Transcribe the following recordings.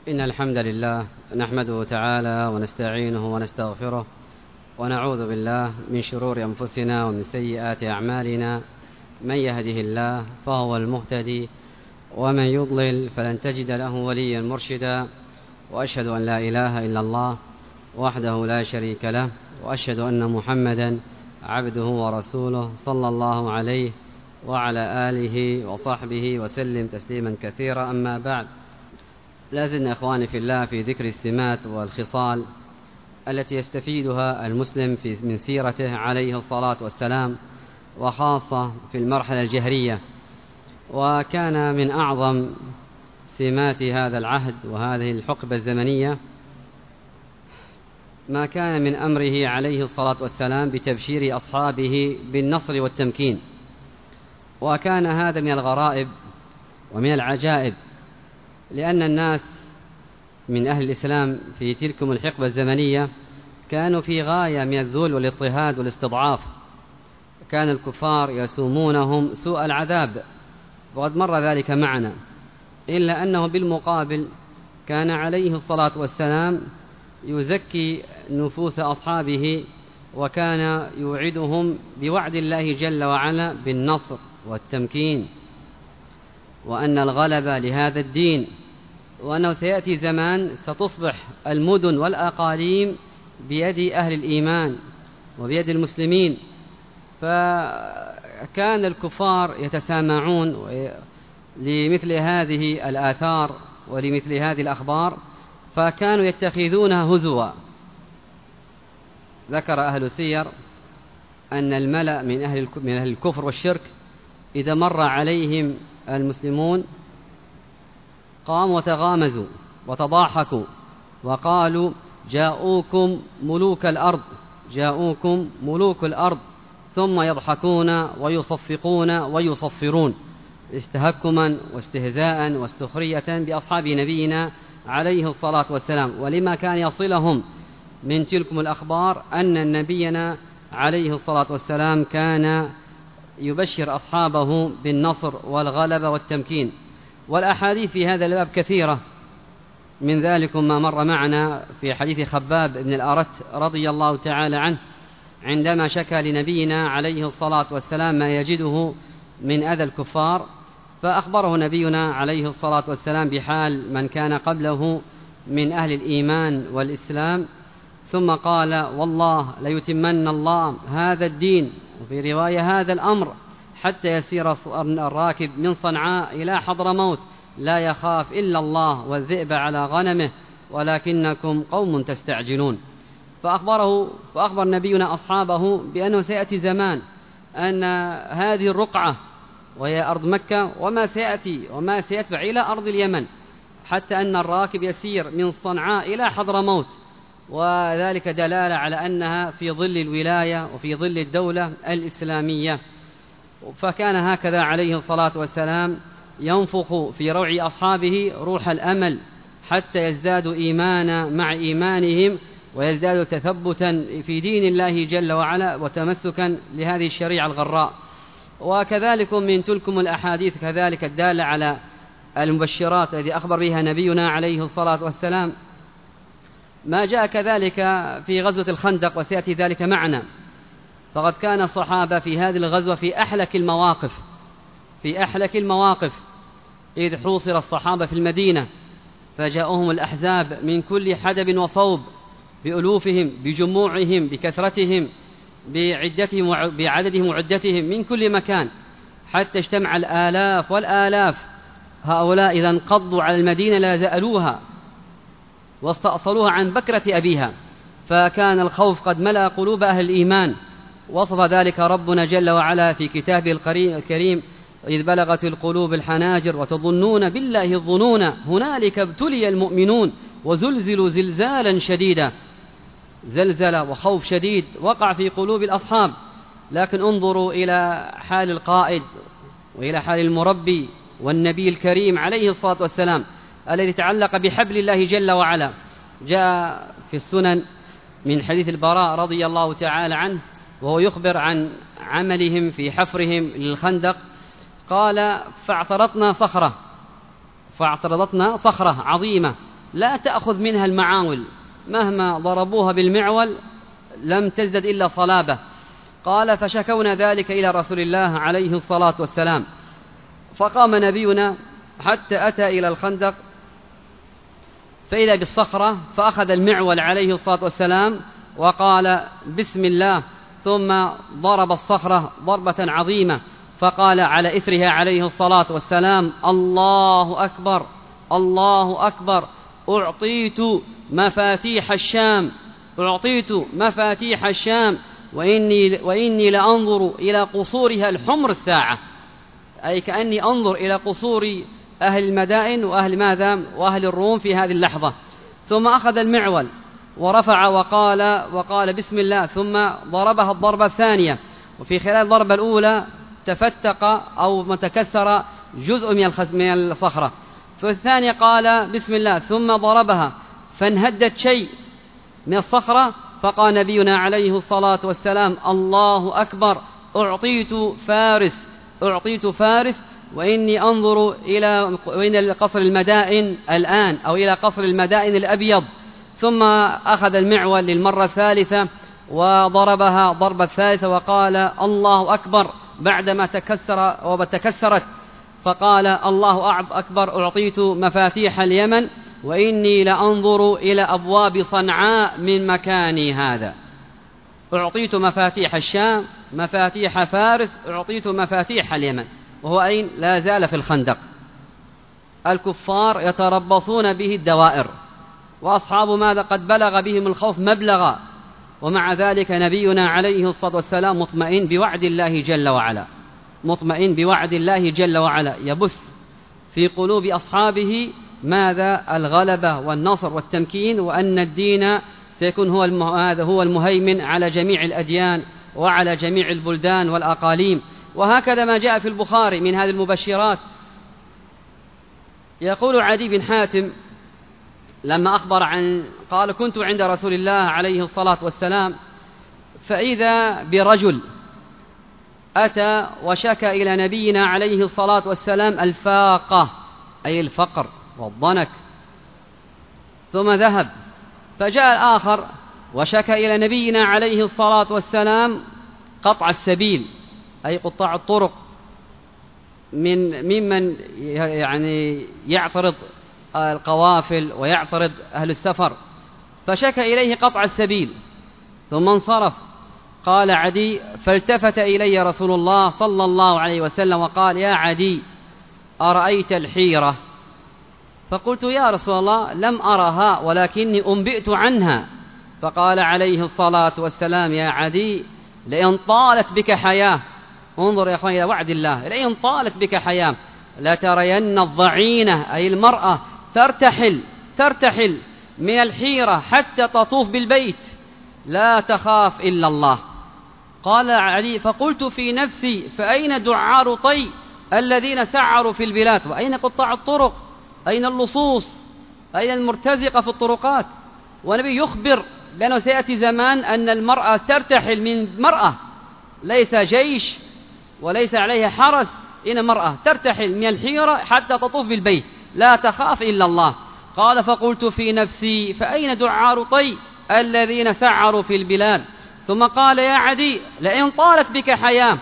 إن الحمد لله نحمده تعالى ونستعينه ونستغفره ونعوذ بالله من شرور أنفسنا ومن سيئات أعمالنا. من يهده الله فهو المهتدي ومن يضلل فلن تجد له وليا مرشدا. وأشهد أن لا إله إلا الله وحده لا شريك له، وأشهد أن محمدا عبده ورسوله صلى الله عليه وعلى آله وصحبه وسلم تسليما كثيرا. أما بعد، لازلنا إخواني في الله في ذكر السمات والخصال التي يستفيدها المسلم من سيرته عليه الصلاة والسلام، وخاصة في المرحلة الجهرية. وكان من أعظم سمات هذا العهد وهذه الحقبة الزمنية ما كان من أمره عليه الصلاة والسلام بتبشير أصحابه بالنصر والتمكين. وكان هذا من الغرائب ومن العجائب، لأن الناس من أهل الإسلام في تلكم الحقبة الزمنية كانوا في غاية من الذل والاضطهاد والاستضعاف. كان الكفار يسومونهم سوء العذاب، وقد مر ذلك معنا، إلا أنه بالمقابل كان عليه الصلاة والسلام يزكي نفوس أصحابه، وكان يوعدهم بوعد الله جل وعلا بالنصر والتمكين، وأن الغلبة لهذا الدين، وأنه سيأتي زمان ستصبح المدن والأقاليم بيد أهل الإيمان وبيد المسلمين. فكان الكفار يتسامعون لمثل هذه الآثار ولمثل هذه الأخبار، فكانوا يتخذونها هزوا. ذكر أهل السير أن الملأ من أهل الكفر والشرك إذا مر عليهم المسلمون قاموا وتغامزوا وتضاحكوا وقالوا: جاءوكم ملوك الأرض، جاءوكم ملوك الأرض، ثم يضحكون ويصفقون ويصفرون استهكما واستهزاء واستخرية بأصحاب نبينا عليه الصلاة والسلام. ولما كان يصلهم من تلكم الأخبار أن نبينا عليه الصلاة والسلام كان يبشر أصحابه بالنصر والغلبة والتمكين. والأحاديث في هذا الباب كثيرة، من ذلك ما مر معنا في حديث خباب بن الأرت رضي الله تعالى عنه، عندما شكى لنبينا عليه الصلاة والسلام ما يجده من أذى الكفار، فأخبره نبينا عليه الصلاة والسلام بحال من كان قبله من أهل الإيمان والإسلام، ثم قال: والله ليتمن الله هذا الدين، وفي رواية هذا الأمر، حتى يسير الراكب من صنعاء إلى حضرموت لا يخاف إلا الله والذئب على غنمه ولكنكم قوم تستعجلون. فأخبر نبينا أصحابه بأنه سيأتي زمان أن هذه الرقعة وهي أرض مكة وما سيتبع إلى أرض اليمن، حتى أن الراكب يسير من صنعاء إلى حضرموت، وذلك دلالة على أنها في ظل الولاية وفي ظل الدولة الإسلامية. فكان هكذا عليه الصلاة والسلام ينفخ في روع أصحابه روح الأمل حتى يزدادوا إيمانا مع إيمانهم، ويزدادوا تثبتا في دين الله جل وعلا وتمسكا لهذه الشريعة الغراء. وكذلك من تلكم الأحاديث كذلك الدالة على المبشرات التي أخبر بها نبينا عليه الصلاة والسلام ما جاء كذلك في غزوة الخندق، وسيأتي ذلك معنا. فقد كان الصحابة في هذه الغزوة في أحلك المواقف إذ حوصر الصحابة في المدينة، فجاءهم الأحزاب من كل حدب وصوب بألوفهم بجموعهم بكثرتهم بعددهم وعدتهم من كل مكان، حتى اجتمع الآلاف والآلاف. هؤلاء إذا انقضوا على المدينة لا زالوها واستأصلوها عن بكرة أبيها، فكان الخوف قد ملأ قلوب أهل الإيمان. وصف ذلك ربنا جل وعلا في كتابه الكريم: إذ بلغت القلوب الحناجر وتظنون بالله الظنون هنالك ابتلي المؤمنون وزلزلوا زلزالا شديدا. زلزلة وخوف شديد وقع في قلوب الأصحاب. لكن انظروا إلى حال القائد وإلى حال المربي والنبي الكريم عليه الصلاة والسلام الذي تعلق بحبل الله جل وعلا. جاء في السنن من حديث البراء رضي الله تعالى عنه وهو يخبر عن عملهم في حفرهم للخندق، قال: فاعترضتنا صخرة عظيمة لا تأخذ منها المعاول، مهما ضربوها بالمعول لم تزدد إلا صلابة. قال فشكونا ذلك إلى رسول الله عليه الصلاة والسلام، فقام نبينا حتى أتى إلى الخندق فإذا بالصخرة، فأخذ المعول عليه الصلاة والسلام وقال بسم الله، ثم ضرب الصخرة ضربة عظيمة، فقال على إثرها عليه الصلاة والسلام الله أكبر الله أكبر، أعطيت مفاتيح الشام، أعطيت مفاتيح الشام، وإني لأنظر إلى قصورها الحمر الساعة، أي كأني أنظر إلى قصور أهل المدائن وأهل ماذا وأهل الروم في هذه اللحظة. ثم أخذ المعول ورفع وقال بسم الله، ثم ضربها الضربة الثانية، وفي خلال الضربة الأولى تفتق أو متكسر جزء من الصخرة، في الثانية قال بسم الله، ثم ضربها فانهدت شيء من الصخرة، فقال نبينا عليه الصلاة والسلام الله أكبر، أعطيت فارس، أعطيت فارس، وإني أنظر إلى قصر المدائن الآن، أو إلى قصر المدائن الأبيض. ثم أخذ المعول للمرة الثالثة وضربها ضربة ثالثة وقال الله أكبر بعدما تكسرت، فقال الله أكبر، أعطيت مفاتيح اليمن، وإني لأنظر إلى أبواب صنعاء من مكاني هذا. أعطيت مفاتيح الشام، مفاتيح فارس، أعطيت مفاتيح اليمن، وهو أين؟ لا زال في الخندق. الكفار يتربصون به الدوائر، وأصحاب ماذا قد بلغ بهم الخوف مبلغا، ومع ذلك نبينا عليه الصلاة والسلام مطمئن بوعد الله جل وعلا، مطمئن بوعد الله جل وعلا، يبث في قلوب أصحابه ماذا؟ الغلبة والنصر والتمكين، وأن الدين سيكون هو المهيمن على جميع الأديان وعلى جميع البلدان والأقاليم. وهكذا ما جاء في البخاري من هذه المبشرات. يقول عدي بن حاتم لما أخبر قال كنت عند رسول الله عليه الصلاة والسلام، فإذا برجل أتى وشكى إلى نبينا عليه الصلاة والسلام الفاقة، أي الفقر والضنك، ثم ذهب. فجاء الآخر وشكى إلى نبينا عليه الصلاة والسلام قطع السبيل، أي قطاع الطرق، ممن يعني يعترض القوافل ويعترض أهل السفر، فشكى إليه قطع السبيل ثم انصرف. قال عدي فالتفت إلي رسول الله صلى الله عليه وسلم وقال يا عدي أرأيت الحيرة؟ فقلت يا رسول الله لم أرها ولكني أنبئت عنها. فقال عليه الصلاة والسلام يا عدي لئن طالت بك حياة، انظر يا أخوان إلى وعد الله، لئن طالت بك حياة لترين الضعينة، أي المرأة ترتحل من الحيرة حتى تطوف بالبيت لا تخاف إلا الله. قال علي فقلت في نفسي فأين دعار طي الذين سعروا في البلاد، وأين قطاع الطرق، أين اللصوص، أين المرتزقة في الطرقات؟ والنبي يخبر بأنه سيأتي زمان أن المرأة ترتحل من مرأة، ليس جيش وليس عليها حرس، إن مرأة ترتحل من الحيرة حتى تطوف بالبيت لا تخاف إلا الله. قال فقلت في نفسي فأين دعار طي الذين سعروا في البلاد؟ ثم قال يا عدي لئن طالت بك حياة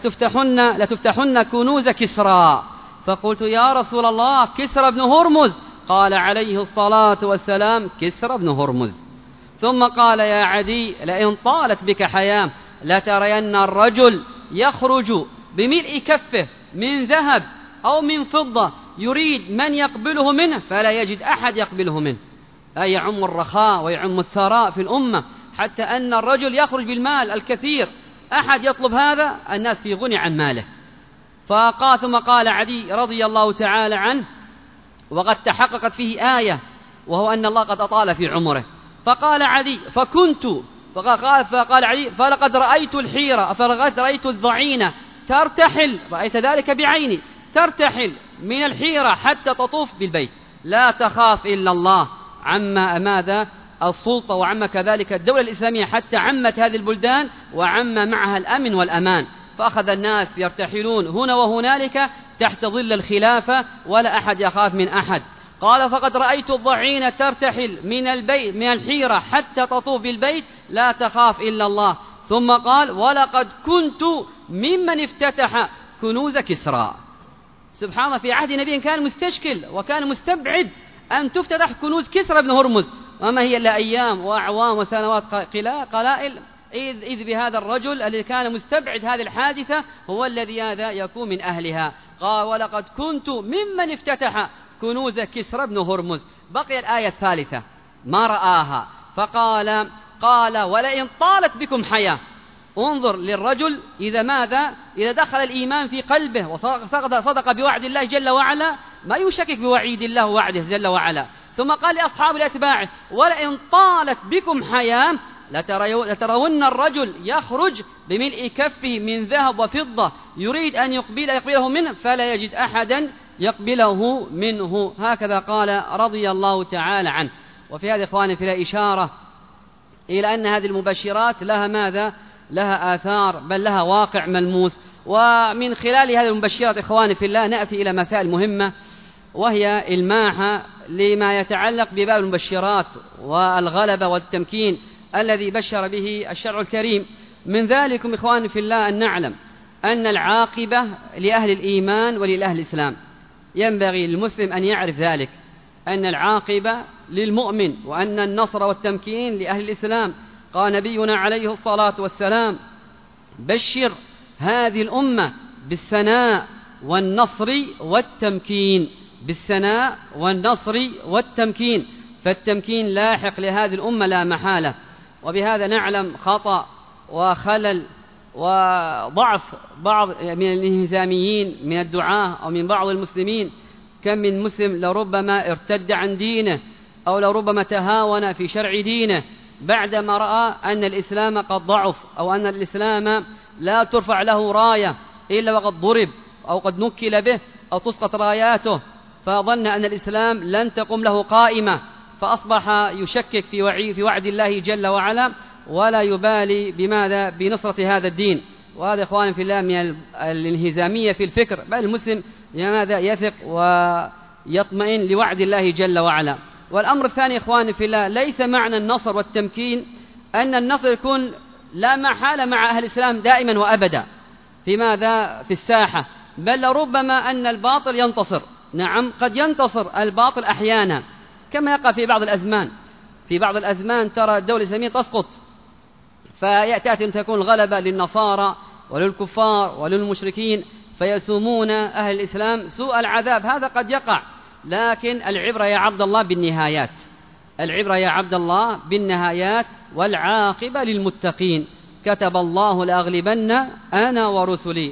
لتفتحن كنوز كسرى. فقلت يا رسول الله كسرى بن هرمز؟ قال عليه الصلاة والسلام كسرى بن هرمز. ثم قال يا عدي لئن طالت بك حياة لترين الرجل يخرج بملء كفه من ذهب أو من فضة يريد من يقبله منه فلا يجد أحد يقبله منه، أي يعم الرخاء ويعم الثراء في الأمة، حتى أن الرجل يخرج بالمال الكثير، أحد يطلب هذا الناس في غنى عن ماله. فقال ثم قال عدي رضي الله تعالى عنه وقد تحققت فيه آية، وهو أن الله قد أطال في عمره. فقال عدي فقال عدي فلقد رأيت الحيرة، فلقد رأيت الضعينة ترتحل، رأيت ذلك بعيني، ترتحل من الحيرة حتى تطوف بالبيت لا تخاف إلا الله. عما ماذا؟ السلطة، وعما كذلك الدولة الإسلامية، حتى عمت هذه البلدان وعم معها الأمن والأمان، فأخذ الناس يرتحلون هنا وهنالك تحت ظل الخلافة ولا أحد يخاف من أحد. قال فقد رأيت الضعين ترتحل من البيت من الحيرة حتى تطوف بالبيت لا تخاف إلا الله. ثم قال ولقد كنت ممن افتتح كنوز كسرى. سبحان الله، في عهد نبي كان مستشكل وكان مستبعد أن تفتتح كنوز كسرى بن هرمز، وما هي إلا أيام وأعوام وسنوات قلائل إذ بهذا الرجل الذي كان مستبعد هذه الحادثة هو الذي هذا يكون من أهلها. قال ولقد كنت ممن افتتح كنوز كسرى بن هرمز. بقي الآية الثالثة ما رآها قال ولئن طالت بكم حياة. انظر للرجل إذا دخل الإيمان في قلبه وصدق بوعد الله جل وعلا ما يشكك بوعيد الله ووعده جل وعلا. ثم قال لأصحاب الأتباع ولئن طالت بكم حياة لترون الرجل يخرج بملء كفه من ذهب وفضة يريد أن يقبله منه فلا يجد أحدا يقبله منه. هكذا قال رضي الله تعالى عنه. وفي هذا إخواني في إشارة إلى أن هذه المبشرات لها آثار، بل لها واقع ملموس. ومن خلال هذه المبشرات إخواني في الله نأتي إلى مسائل مهمة، وهي إلماحة لما يتعلق بباب المبشرات والغلبة والتمكين الذي بشر به الشرع الكريم. من ذلكم إخواني في الله أن نعلم أن العاقبة لأهل الإيمان ولأهل الإسلام. ينبغي للمسلم أن يعرف ذلك، أن العاقبة للمؤمن وأن النصر والتمكين لأهل الإسلام. قال نبينا عليه الصلاة والسلام بشر هذه الأمة بالثناء والنصر والتمكين، بالثناء والنصر والتمكين، فالتمكين لاحق لهذه الأمة لا محالة. وبهذا نعلم خطأ وخلل وضعف بعض من الانهزاميين من الدعاة أو من بعض المسلمين. كم من مسلم لربما ارتد عن دينه أو لربما تهاون في شرع دينه بعدما رأى أن الإسلام قد ضعف، أو أن الإسلام لا ترفع له راية إلا وقد ضرب أو قد نكل به أو تسقط راياته، فظن أن الإسلام لن تقوم له قائمة، فأصبح يشكك في وعد الله جل وعلا ولا يبالي بنصرة هذا الدين. وهذا إخواني في الله من الانهزامية في الفكر، بل المسلم يثق ويطمئن لوعد الله جل وعلا. والأمر الثاني إخواني في الله، ليس معنى النصر والتمكين أن النصر يكون لا محالة مع أهل الإسلام دائما وأبدا في الساحة، بل ربما أن الباطل ينتصر. نعم، قد ينتصر الباطل أحيانا كما يقع في بعض الأزمان ترى الدولة الإسلامية تسقط، فيأتي أن تكون الغلبة للنصارى وللكفار وللمشركين فيسومون أهل الإسلام سوء العذاب. هذا قد يقع، لكن العبرة يا عبد الله بالنهايات، العبرة يا عبد الله بالنهايات، والعاقبة للمتقين. كتب الله لأغلبن أنا ورسلي.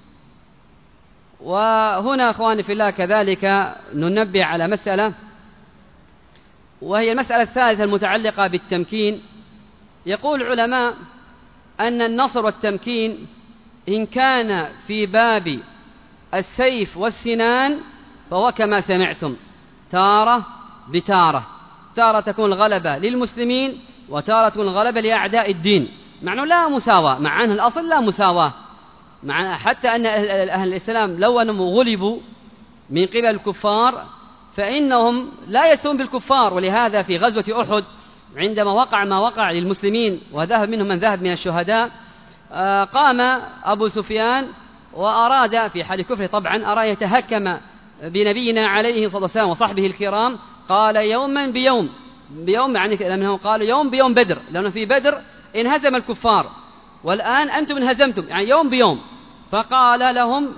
وهنا أخواني في الله كذلك ننبه على مسألة، وهي المسألة الثالثة المتعلقة بالتمكين. يقول العلماء أن النصر والتمكين إن كان في باب السيف والسنان فهو كما سمعتم تارة بتارة، تارة تكون الغلبة للمسلمين وتارة تكون الغلبة لأعداء الدين. معنى لا مساواة، مع أن الأصل لا مساواة، حتى أن أهل الإسلام لو أنهم غلبوا من قبل الكفار فإنهم لا يسون بالكفار. ولهذا في غزوة أحد عندما وقع ما وقع للمسلمين وذهب منهم من ذهب من الشهداء، قام أبو سفيان وأراد في حال كفره طبعا أراد يتهكم بنبينا عليه الصلاة والسلام وصحبه الكرام. قال يوما بيوم يعني لأنه قال يوم بيوم بدر، لأنه في بدر انهزم الكفار والآن أنتم انهزمتم، يعني يوم بيوم. فقال لهم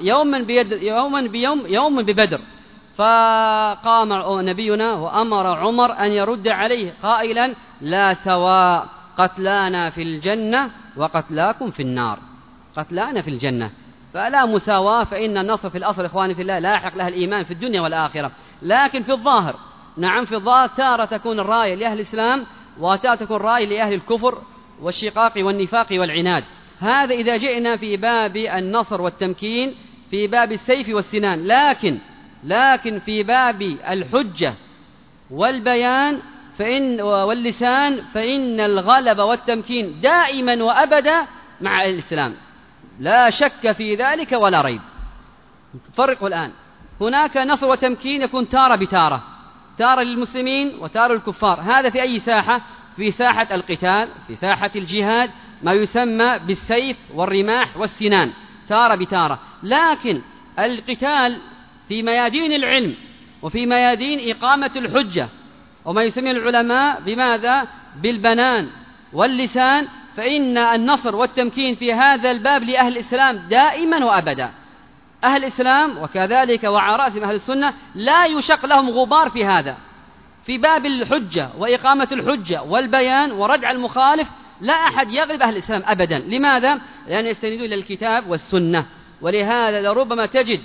يوم ببدر. فقام نبينا وأمر عمر أن يرد عليه قائلا لا سواء، قتلانا في الجنة وقتلاكم في النار، قتلانا في الجنة، فلا مساواة. فإن النصر في الأصل إخواني في الله لاحق لها الإيمان في الدنيا والآخرة. لكن في الظاهر نعم، في الظاهر تارة تكون الراية لأهل الإسلام وتارة تكون الراية لأهل الكفر والشقاق والنفاق والعناد. هذا إذا جئنا في باب النصر والتمكين في باب السيف والسنان. لكن في باب الحجة والبيان واللسان فإن الغلبة والتمكين دائما وأبدا مع الإسلام، لا شك في ذلك ولا ريب. فرقوا الآن، هناك نصر وتمكين يكون تارة بتارة، تارة للمسلمين وتارة للكفار. هذا في أي ساحة؟ في ساحة القتال، في ساحة الجهاد، ما يسمى بالسيف والرماح والسنان، تارة بتارة. لكن القتال في ميادين العلم وفي ميادين إقامة الحجة وما يسميه العلماء بماذا؟ بالبنان واللسان، فإن النصر والتمكين في هذا الباب لأهل الإسلام دائما وأبدا. أهل الإسلام وكذلك وعلى رأسهم أهل السنة لا يشق لهم غبار في هذا، في باب الحجة وإقامة الحجة والبيان وردع المخالف لا أحد يغلب أهل الإسلام أبدا. لماذا؟ لأن يستندون إلى الكتاب والسنة. ولهذا لربما تجد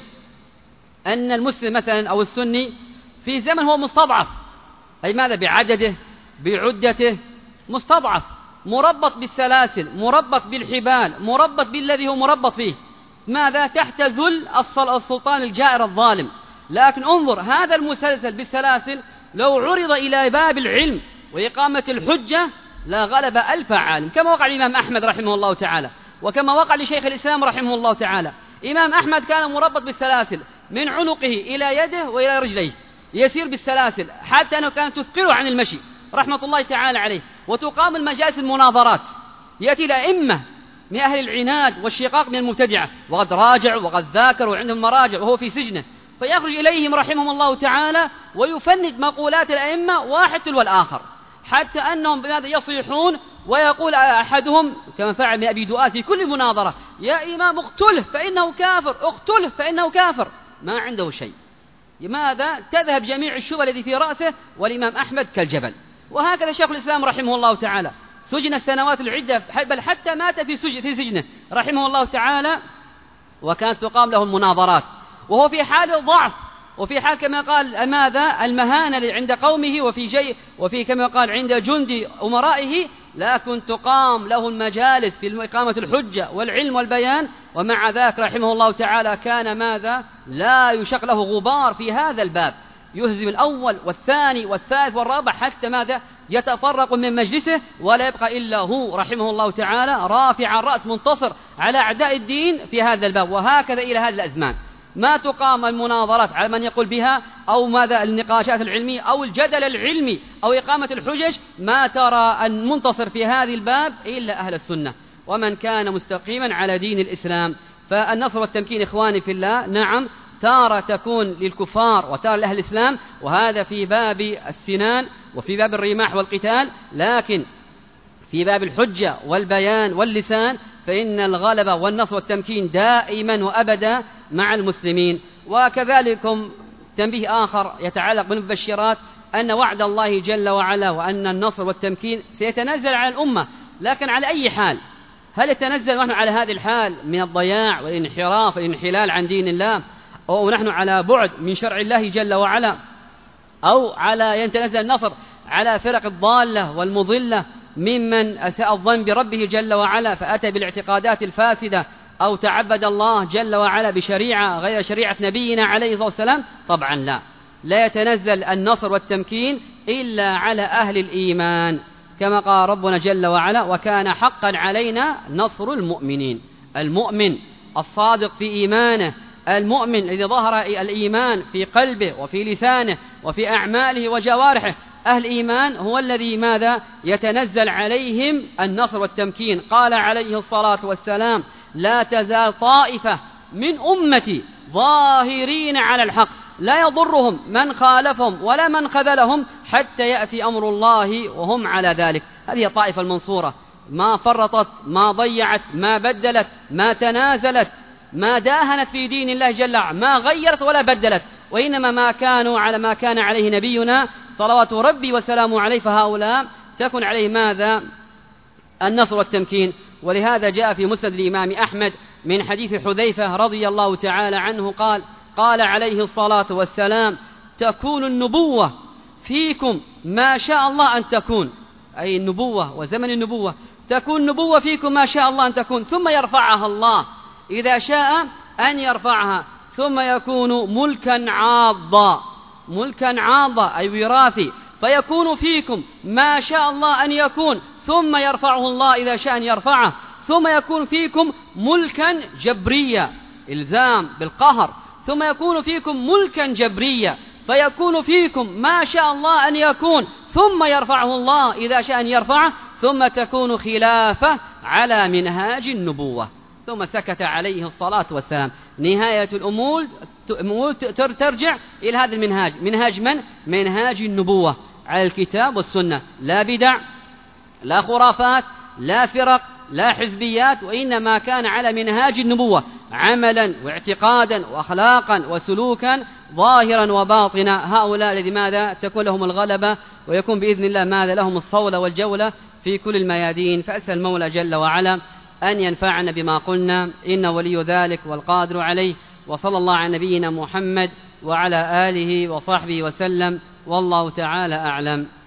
أن المسلم مثلا أو السني في زمن هو مستضعف، أي ماذا؟ بعدده بعدته مستضعف، مربط بالسلاسل، مربط بالحبال، مربط بالذي هو مربط فيه، ماذا؟ تحت ذل السلطان الجائر الظالم. لكن انظر هذا المسلسل بالسلاسل لو عرض إلى باب العلم وإقامة الحجة لا غلب 1000 عالم، كما وقع الإمام أحمد رحمه الله تعالى، وكما وقع لشيخ الإسلام رحمه الله تعالى. إمام أحمد كان مربط بالسلاسل من عنقه إلى يده وإلى رجليه، يسير بالسلاسل حتى أنه كانت تثقله عن المشي رحمة الله تعالى عليه. وتقام المجالس المناظرات، يأتي الأئمة من أهل العناد والشقاق من المبتدعة، وقد راجع وقد ذاكر وعندهم مراجع وهو في سجنه، فيخرج إليهم رحمهم الله تعالى ويفند مقولات الأئمة واحد تلو الآخر، حتى أنهم بماذا؟ يصيحون، ويقول أحدهم كما فعل من أبي دؤاد في كل مناظرة: يا إمام اقتله فإنه كافر، اقتله فإنه كافر. ما عنده شيء، لماذا؟ تذهب جميع الشبهة التي في رأسه، والإمام أحمد كالجبل. وهكذا شيخ الإسلام رحمه الله تعالى سجن السنوات العدة، بل حتى مات في سجنه رحمه الله تعالى، وكانت تقام له المناظرات وهو في حال ضعف، وفي حال كما قال ماذا؟ المهانة عند قومه، وفي كما قال عند جند أمرائه، لكن تقام له المجالس في إقامة الحجة والعلم والبيان. ومع ذلك رحمه الله تعالى كان ماذا؟ لا يشق له غبار في هذا الباب، يهزم الأول والثاني والثالث والرابع حتى ماذا؟ يتفرق من مجلسه ولا يبقى إلا هو رحمه الله تعالى رافع الرأس منتصر على أعداء الدين في هذا الباب. وهكذا إلى هذه الأزمان ما تقام المناظرات على من يقول بها أو ماذا النقاشات العلمية أو الجدل العلمي أو إقامة الحجج، ما ترى المنتصر في هذه الباب إلا أهل السنة ومن كان مستقيما على دين الإسلام. فالنصر والتمكين إخواني في الله نعم تارة تكون للكفار وتارة لأهل الإسلام، وهذا في باب السنان وفي باب الرماح والقتال، لكن في باب الحجة والبيان واللسان فإن الغلبة والنصر والتمكين دائما وأبدا مع المسلمين. وكذلك تنبيه آخر يتعلق بالمبشرات أن وعد الله جل وعلا وأن النصر والتمكين سيتنزل على الأمة، لكن على أي حال؟ هل يتنزل ونحن على هذه الحال من الضياع والانحراف والانحلال عن دين الله، أو نحن على بعد من شرع الله جل وعلا، أو على يتنزل النصر على فرق الضالة والمضلة ممن أساء الظن بربه جل وعلا فأتى بالاعتقادات الفاسدة أو تعبد الله جل وعلا بشريعة غير شريعة نبينا عليه الصلاة والسلام؟ طبعا لا يتنزل النصر والتمكين إلا على أهل الإيمان، كما قال ربنا جل وعلا: وكان حقا علينا نصر المؤمنين. المؤمن الصادق في إيمانه، المؤمن الذي ظهر الإيمان في قلبه وفي لسانه وفي أعماله وجوارحه، أهل إيمان هو الذي ماذا؟ يتنزل عليهم النصر والتمكين. قال عليه الصلاة والسلام: لا تزال طائفة من أمتي ظاهرين على الحق لا يضرهم من خالفهم ولا من خذلهم حتى يأتي أمر الله وهم على ذلك. هذه الطائفة المنصورة، ما فرطت، ما ضيعت، ما بدلت، ما تنازلت، ما داهنت في دين الله جل وعلا، ما غيرت ولا بدلت، وإنما ما كانوا على ما كان عليه نبينا صلوات ربي وسلامه عليه، فهؤلاء تكون عليه ماذا؟ النصر والتمكين. ولهذا جاء في مسند الإمام أحمد من حديث حذيفة رضي الله تعالى عنه قال عليه الصلاة والسلام: تكون النبوة فيكم ما شاء الله أن تكون، أي النبوة وزمن النبوة، تكون النبوة فيكم ما شاء الله أن تكون، ثم يرفعها الله إذا شاء أن يرفعها، ثم يكون ملكا عاضا أي وراثي، فيكون فيكم ما شاء الله أن يكون، ثم يرفعه الله إذا شاء أن يرفعه، ثم يكون فيكم ملكا جبريا، إلزام بالقهر، ثم يكون فيكم ملكا جبريا، فيكون فيكم ما شاء الله أن يكون، ثم يرفعه الله إذا شاء أن يرفعه، ثم تكون خلافة على منهاج النبوة. ثم سكت عليه الصلاة والسلام. نهاية الأمور ترجع إلى هذا المنهاج. منهاج من؟ منهاج النبوة على الكتاب والسنة، لا بدع، لا خرافات، لا فرق، لا حزبيات، وإنما كان على منهاج النبوة عملا واعتقادا وأخلاقا وسلوكا ظاهرا وباطنا. هؤلاء الذي ماذا تكون لهم الغلبة، ويكون بإذن الله ماذا لهم الصولة والجولة في كل الميادين. فأسأل المولى جل وعلا أن ينفعنا بما قلنا، إن ولي ذلك والقادر عليه. وصلى الله على نبينا محمد وعلى آله وصحبه وسلم، والله تعالى أعلم.